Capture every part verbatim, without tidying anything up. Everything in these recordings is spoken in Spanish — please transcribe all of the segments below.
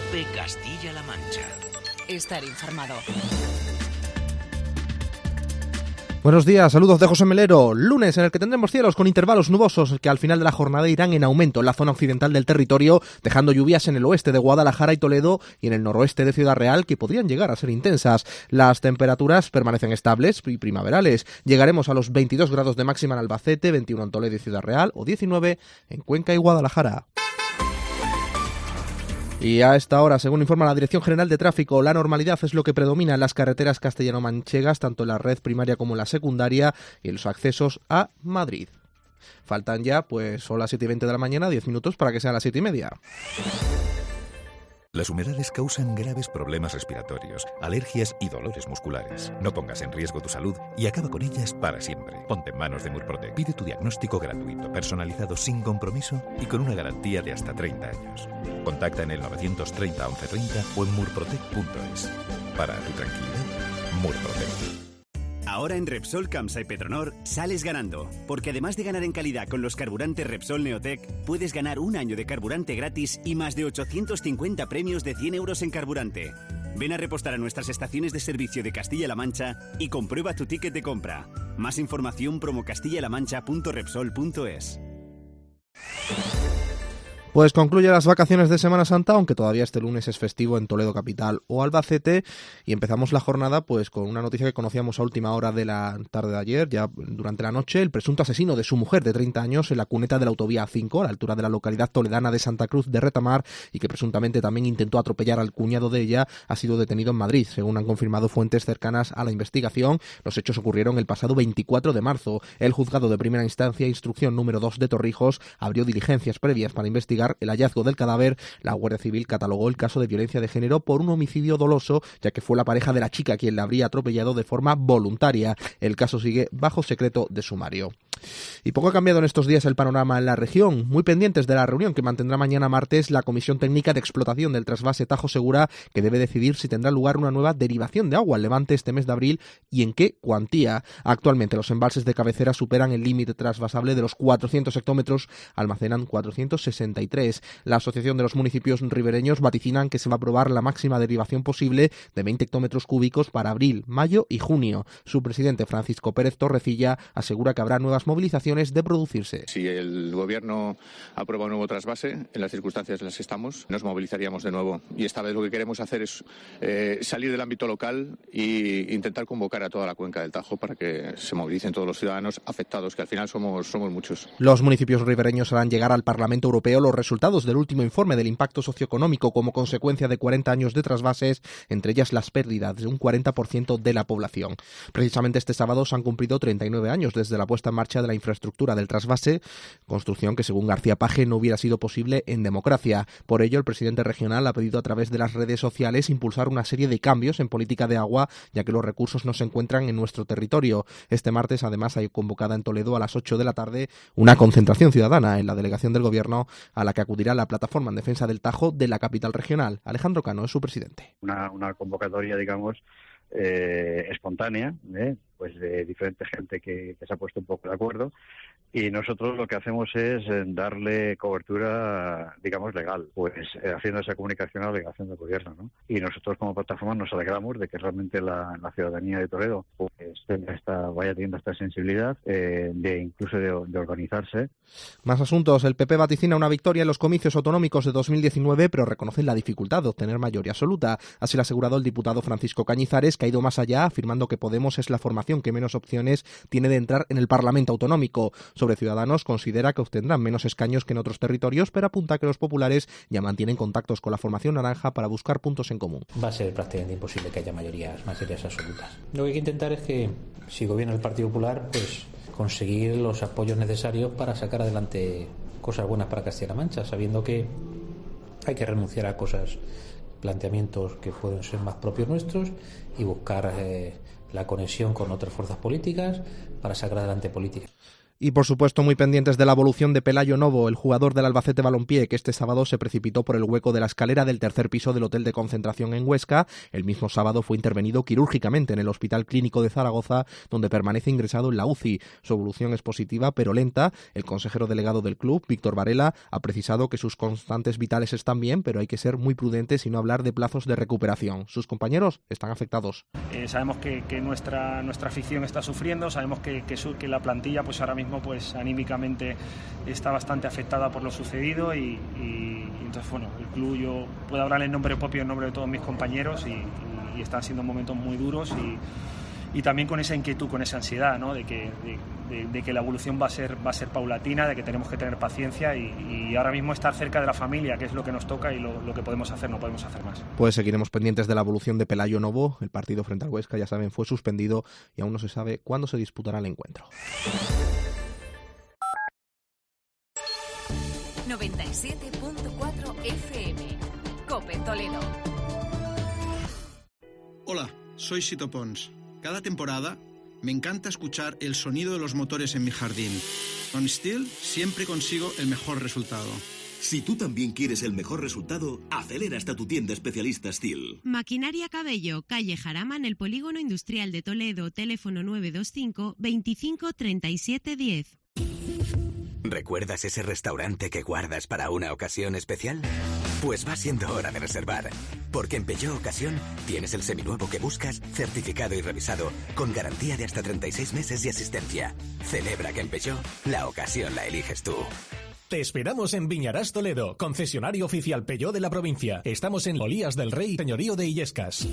COPE Castilla-La Mancha. Estar informado. Buenos días, saludos de José Melero. Lunes en el que tendremos cielos con intervalos nubosos que al final de la jornada irán en aumento en la zona occidental del territorio, dejando lluvias en el oeste de Guadalajara y Toledo y en el noroeste de Ciudad Real que podrían llegar a ser intensas. Las temperaturas permanecen estables y primaverales. Llegaremos a los veintidós grados de máxima en Albacete, veintiuno en Toledo y Ciudad Real o diecinueve en Cuenca y Guadalajara. Y a esta hora, según informa la Dirección General de Tráfico, la normalidad es lo que predomina en las carreteras castellano-manchegas, tanto en la red primaria como en la secundaria, y en los accesos a Madrid. Faltan ya, pues, son las siete y veinte de la mañana, diez minutos para que sean las siete y media. Las humedades causan graves problemas respiratorios, alergias y dolores musculares. No pongas en riesgo tu salud y acaba con ellas para siempre. Ponte en manos de Murprotec. Pide tu diagnóstico gratuito, personalizado, sin compromiso y con una garantía de hasta treinta años. Contacta en el novecientos treinta once treinta o en murprotec punto es. Para tu tranquilidad, Murprotec. Ahora en Repsol, Camsa y Petronor sales ganando, porque además de ganar en calidad con los carburantes Repsol Neotec, puedes ganar un año de carburante gratis y más de ochocientos cincuenta premios de cien euros en carburante. Ven a repostar a nuestras estaciones de servicio de Castilla-La Mancha y comprueba tu ticket de compra. Más información promo castilla la mancha punto repsol punto es. Pues concluye las vacaciones de Semana Santa, aunque todavía este lunes es festivo en Toledo capital o Albacete, y empezamos la jornada pues con una noticia que conocíamos a última hora de la tarde de ayer, ya durante la noche. El presunto asesino de su mujer de treinta años en la cuneta de la autovía A cinco, a la altura de la localidad toledana de Santa Cruz de Retamar, y que presuntamente también intentó atropellar al cuñado de ella, ha sido detenido en Madrid, según han confirmado fuentes cercanas a la investigación. Los hechos ocurrieron el pasado veinticuatro de marzo. El juzgado de primera instancia, instrucción número dos de Torrijos, abrió diligencias previas para investigar el hallazgo del cadáver. La Guardia Civil catalogó el caso de violencia de género por un homicidio doloso, ya que fue la pareja de la chica quien la habría atropellado de forma voluntaria. El caso sigue bajo secreto de sumario. Y poco ha cambiado en estos días el panorama en la región. Muy pendientes de la reunión que mantendrá mañana martes la Comisión Técnica de Explotación del Trasvase Tajo Segura, que debe decidir si tendrá lugar una nueva derivación de agua al Levante este mes de abril y en qué cuantía. Actualmente los embalses de cabecera superan el límite trasvasable de los cuatrocientos hectómetros, almacenan cuatrocientos sesenta y tres. La Asociación de los Municipios Ribereños vaticinan que se va a aprobar la máxima derivación posible de veinte hectómetros cúbicos para abril, mayo y junio. Su presidente, Francisco Pérez Torrecilla, asegura que habrá nuevas movilizaciones de producirse. Si el gobierno aprueba un nuevo trasvase, en las circunstancias en las que estamos, nos movilizaríamos de nuevo. Y esta vez lo que queremos hacer es eh, salir del ámbito local e intentar convocar a toda la cuenca del Tajo para que se movilicen todos los ciudadanos afectados, que al final somos, somos muchos. Los municipios ribereños harán llegar al Parlamento Europeo los resultados del último informe del impacto socioeconómico como consecuencia de cuarenta años de trasvases, entre ellas las pérdidas de un cuarenta por ciento de la población. Precisamente este sábado se han cumplido treinta y nueve años desde la puesta en marcha de la infraestructura del trasvase, construcción que según García Page no hubiera sido posible en democracia. Por ello, el presidente regional ha pedido a través de las redes sociales impulsar una serie de cambios en política de agua, ya que los recursos no se encuentran en nuestro territorio. Este martes, además, hay convocada en Toledo a las ocho de la tarde una concentración ciudadana en la delegación del Gobierno, a la que acudirá la plataforma en defensa del Tajo de la capital regional. Alejandro Cano es su presidente. Una, una convocatoria, digamos, eh, espontánea, ¿eh? pues de diferente gente que, que se ha puesto un poco de acuerdo, y nosotros lo que hacemos es darle cobertura, digamos, legal, pues eh, haciendo esa comunicación a la delegación del gobierno, ¿no? Y nosotros como plataforma nos alegramos de que realmente la, la ciudadanía de Toledo pues tenga esta, vaya teniendo esta sensibilidad eh, de incluso de, de organizarse. Más asuntos. El P P vaticina una victoria en los comicios autonómicos de dos mil diecinueve, pero reconoce la dificultad de obtener mayoría absoluta. Así lo ha asegurado el diputado Francisco Cañizares, que ha ido más allá, afirmando que Podemos es la formación que menos opciones tiene de entrar en el Parlamento Autonómico. Sobre Ciudadanos, considera que obtendrán menos escaños que en otros territorios, pero apunta que los populares ya mantienen contactos con la formación naranja para buscar puntos en común. Va a ser prácticamente imposible que haya mayorías, mayorías absolutas. Lo que hay que intentar es que, si gobierna el Partido Popular, pues conseguir los apoyos necesarios para sacar adelante cosas buenas para Castilla-La Mancha, sabiendo que hay que renunciar a cosas, planteamientos que pueden ser más propios nuestros y buscar eh, la conexión con otras fuerzas políticas para sacar adelante políticas. Y por supuesto muy pendientes de la evolución de Pelayo Novo, el jugador del Albacete Balompié, que este sábado se precipitó por el hueco de la escalera del tercer piso del hotel de concentración en Huesca. El mismo sábado fue intervenido quirúrgicamente en el Hospital Clínico de Zaragoza, donde permanece ingresado en la U C I. Su evolución es positiva pero lenta. El consejero delegado del club, Víctor Varela, ha precisado que sus constantes vitales están bien, pero hay que ser muy prudentes y no hablar de plazos de recuperación. Sus compañeros están afectados. Eh, sabemos que, que nuestra, nuestra afición está sufriendo, sabemos que, que, su, que la plantilla pues ahora mismo pues anímicamente está bastante afectada por lo sucedido y, y, y entonces bueno, el club, yo puedo hablar en nombre propio, en nombre de todos mis compañeros y, y, y están siendo momentos muy duros y, y también con esa inquietud, con esa ansiedad, ¿no? de, que, de, de, de que la evolución va a ser, va a ser paulatina, de que tenemos que tener paciencia y, y ahora mismo estar cerca de la familia, que es lo que nos toca y lo, lo que podemos hacer, no podemos hacer más. Pues seguiremos pendientes de la evolución de Pelayo Novo. El partido frente al Huesca, ya saben, fue suspendido y aún no se sabe cuándo se disputará el encuentro. noventa y siete punto cuatro F M. COPE Toledo. Hola, soy Sito Pons. Cada temporada me encanta escuchar el sonido de los motores en mi jardín. Con Stihl siempre consigo el mejor resultado. Si tú también quieres el mejor resultado, acelera hasta tu tienda especialista Stihl. Maquinaria Cabello, calle Jarama, en el Polígono Industrial de Toledo, teléfono nueve dos cinco, veinticinco, treinta y siete, diez. ¿Recuerdas ese restaurante que guardas para una ocasión especial? Pues va siendo hora de reservar, porque en Peugeot Ocasión tienes el seminuevo que buscas, certificado y revisado, con garantía de hasta treinta y seis meses y asistencia. Celebra que en Peugeot la ocasión la eliges tú. Te esperamos en Viñarás Toledo, concesionario oficial Peugeot de la provincia. Estamos en Olías del Rey, señorío de Illescas.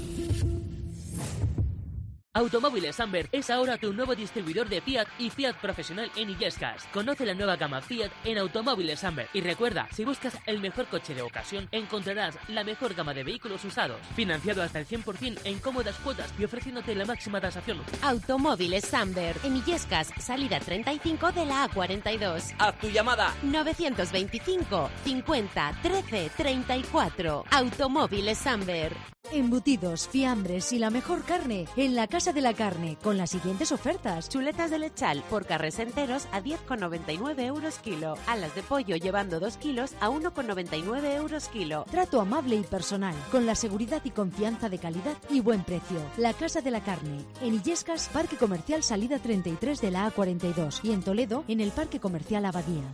Automóviles Amber es ahora tu nuevo distribuidor de Fiat y Fiat Profesional en Illescas. Conoce la nueva gama Fiat en Automóviles Amber. Y recuerda, si buscas el mejor coche de ocasión, encontrarás la mejor gama de vehículos usados, financiado hasta el cien por ciento en cómodas cuotas y ofreciéndote la máxima tasación. Automóviles Amber, en Illescas, salida treinta y cinco de la A cuarenta y dos. Haz tu llamada novecientos veinticinco, cincuenta, trece, treinta y cuatro. Automóviles Amber. Embutidos, fiambres y la mejor carne en la Casa de la Carne, con las siguientes ofertas. Chuletas de lechal por carres enteros a diez con noventa y nueve euros kilo. Alas de pollo llevando dos kilos a uno con noventa y nueve euros kilo. Trato amable y personal, con la seguridad y confianza de calidad y buen precio. La Casa de la Carne, en Illescas, Parque Comercial Salida treinta y tres de la A cuarenta y dos y en Toledo, en el Parque Comercial Abadía.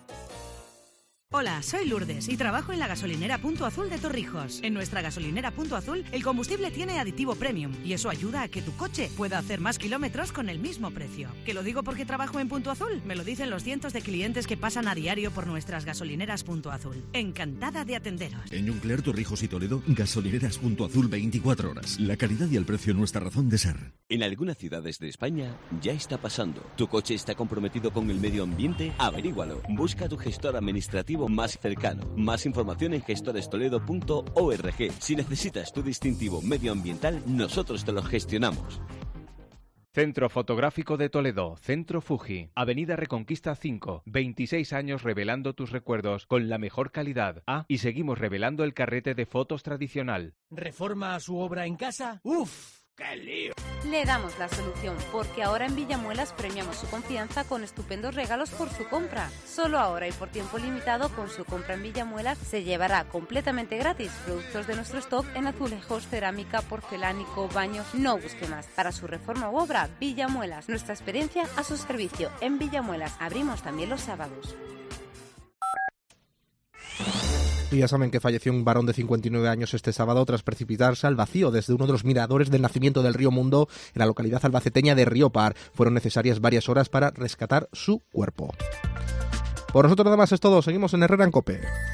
Hola, soy Lourdes y trabajo en la gasolinera Punto Azul de Torrijos. En nuestra gasolinera Punto Azul, el combustible tiene aditivo premium y eso ayuda a que tu coche pueda hacer más kilómetros con el mismo precio. ¿Que lo digo porque trabajo en Punto Azul? Me lo dicen los cientos de clientes que pasan a diario por nuestras gasolineras Punto Azul. Encantada de atenderos. En Juncler, Torrijos y Toledo, gasolineras Punto Azul veinticuatro horas. La calidad y el precio nuestra razón de ser. En algunas ciudades de España ya está pasando. ¿Tu coche está comprometido con el medio ambiente? Averígualo. Busca tu gestor administrativo más cercano. Más información en gestores toledo punto org. Si necesitas tu distintivo medioambiental, nosotros te lo gestionamos. Centro Fotográfico de Toledo, Centro Fuji, Avenida Reconquista cinco, veintiséis años revelando tus recuerdos con la mejor calidad. Ah, y seguimos revelando el carrete de fotos tradicional. ¿Reforma su obra en casa? ¡Uf! ¡Qué lío! Le damos la solución, porque ahora en Villamuelas premiamos su confianza con estupendos regalos por su compra. Solo ahora y por tiempo limitado, con su compra en Villamuelas, se llevará completamente gratis productos de nuestro stock en azulejos, cerámica, porcelánico, baños. No busque más. Para su reforma u obra, Villamuelas. Nuestra experiencia a su servicio. En Villamuelas abrimos también los sábados. Y ya saben que falleció un varón de cincuenta y nueve años este sábado tras precipitarse al vacío desde uno de los miradores del nacimiento del río Mundo en la localidad albaceteña de Riópar. Fueron necesarias varias horas para rescatar su cuerpo. Por nosotros nada más es todo. Seguimos en Herrera en COPE.